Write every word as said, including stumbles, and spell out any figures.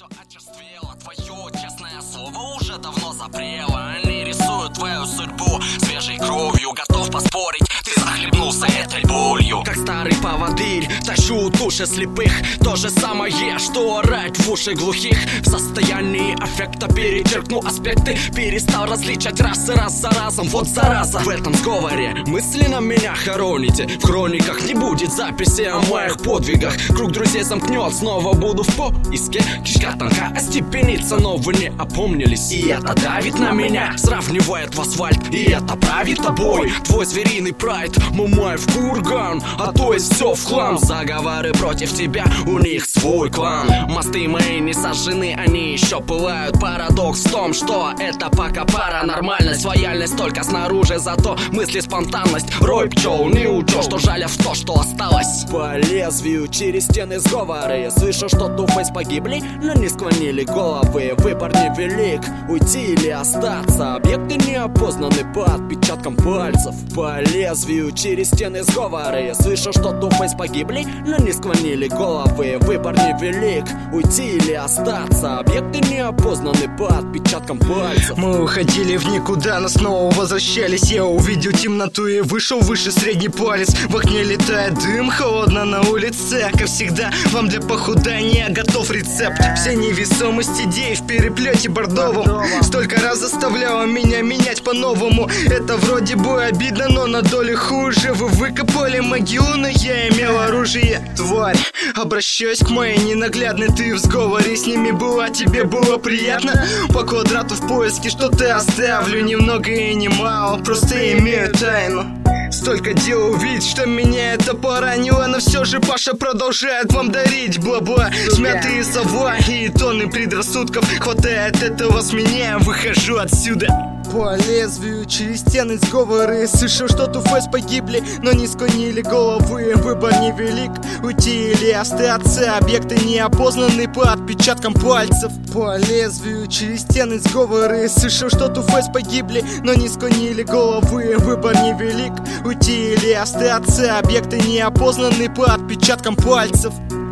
все очерствело, твое честное слово уже давно запрело. Они рисуют твою судьбу свежей кровью, готов поспорить, ты захлебнулся этой болью. Как старый поводырь, тащу души слепых. То же самое, что орать в уши глухих. В состоянии аффекта перечеркну аспекты, перестал различать расы раз за разом. Вот зараза, в этом сговоре мысленно меня хороните. В хрониках не будет записи о моих подвигах. Круг друзей замкнет, снова буду в поиске. Кишка тонка остепенится, но вы не опомнились. И это давит на меня, сравнивает в асфальт. И это правит тобой, твой звериный прайд. Мумаев курган, а то есть все в хлам. Заговоры против тебя, у них свой клан. Мосты мои не сожжены, они еще пылают. Парадокс в том, что это пока паранормальность. Лояльность только снаружи, зато мысли спонтанность. Рой пчел, не учешь, что жаля в то, что осталось. По лезвию через стены сговоры. Я слышу, что Two-Face погибли, но не склонили головы. Выбор невелик, уйти или остаться. Объекты не опознаны по отпечаткам пальцев. По лезвию через стены сговоры. Я слышу, что Two-Face погибли, но не склонили головы. Выбор невелик, уйти или остаться. Объекты не опознаны по отпечаткам пальцев. Мы уходили в никуда, но снова возвращались. Я увидел темноту и вышел выше средний палец. В окне летает дым, холодно на улице. Как всегда, вам для похудания готов рецепт. Вся невесомость идей в переплете бордовом столько раз заставляла меня менять по-новому. Это вроде бы обидно, но на долю хуже. Вы выкопали могилу, но я имел оружие. Тварь, обращаюсь к моей ненаглядной. Ты в сговоре с ними была, тебе было приятно. По квадрату в поиске что-то оставлю. Немного и немало, просто имею тайну. Столько дел увидеть, что меня это поранило. Но все же Паша продолжает вам дарить бла-бла. Смятые слова и тонны предрассудков. Хватает этого с меня, выхожу отсюда. По лезвию через стены сговоры. Слышал, что Two-Face погибли, но не склонили головы. Выбор невелик, уйти или остаться. Объекты не опознаны по отпечаткам пальцев. По лезвию через стены сговоры. Слышал, что Two-Face погибли, но не склонили головы. Выбор невелик, уйти или остаться. Объекты не опознаны по отпечаткам пальцев.